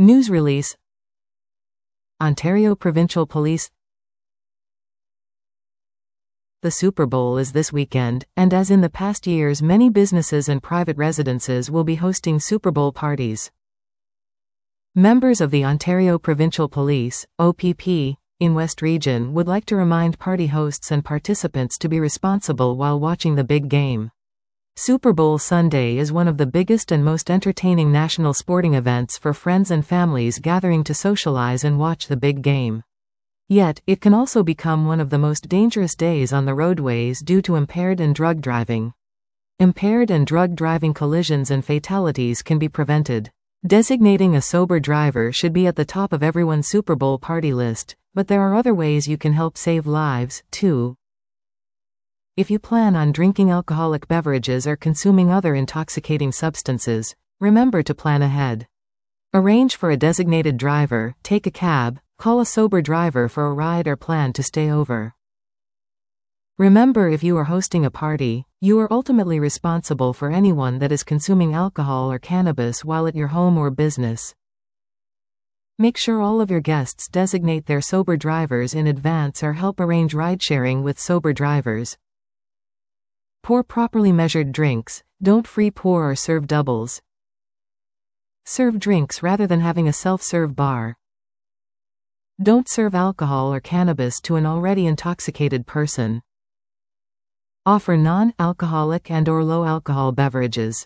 News release. Ontario Provincial Police. The Super Bowl is this weekend, and as in the past years, many businesses and private residences will be hosting Super Bowl parties. Members of the Ontario Provincial Police, OPP, in West Region would like to remind party hosts and participants to be responsible while watching the big game. Super Bowl Sunday is one of the biggest and most entertaining national sporting events for friends and families gathering to socialize and watch the big game. Yet, it can also become one of the most dangerous days on the roadways due to impaired and drug driving. Impaired and drug driving collisions and fatalities can be prevented. Designating a sober driver should be at the top of everyone's Super Bowl party list, but there are other ways you can help save lives, too. If you plan on drinking alcoholic beverages or consuming other intoxicating substances, remember to plan ahead. Arrange for a designated driver, take a cab, call a sober driver for a ride or plan to stay over. Remember, if you are hosting a party, you are ultimately responsible for anyone that is consuming alcohol or cannabis while at your home or business. Make sure all of your guests designate their sober drivers in advance or help arrange ride-sharing with sober drivers. Pour properly measured drinks, don't free pour or serve doubles. Serve drinks rather than having a self-serve bar. Don't serve alcohol or cannabis to an already intoxicated person. Offer non-alcoholic and/or low-alcohol beverages.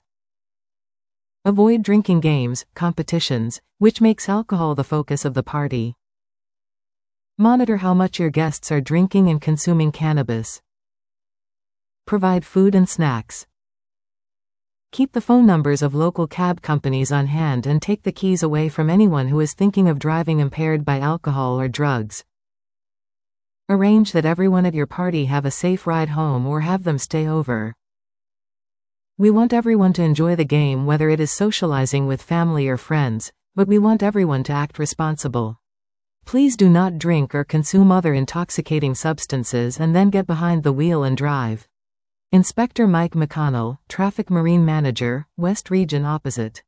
Avoid drinking games, competitions, which makes alcohol the focus of the party. Monitor how much your guests are drinking and consuming cannabis. Provide food and snacks. Keep the phone numbers of local cab companies on hand and take the keys away from anyone who is thinking of driving impaired by alcohol or drugs. Arrange that everyone at your party have a safe ride home or have them stay over. We want everyone to enjoy the game, whether it is socializing with family or friends, but we want everyone to act responsible. Please do not drink or consume other intoxicating substances and then get behind the wheel and drive. Inspector Mike McConnell, Traffic Marine Manager, West Region Opposite.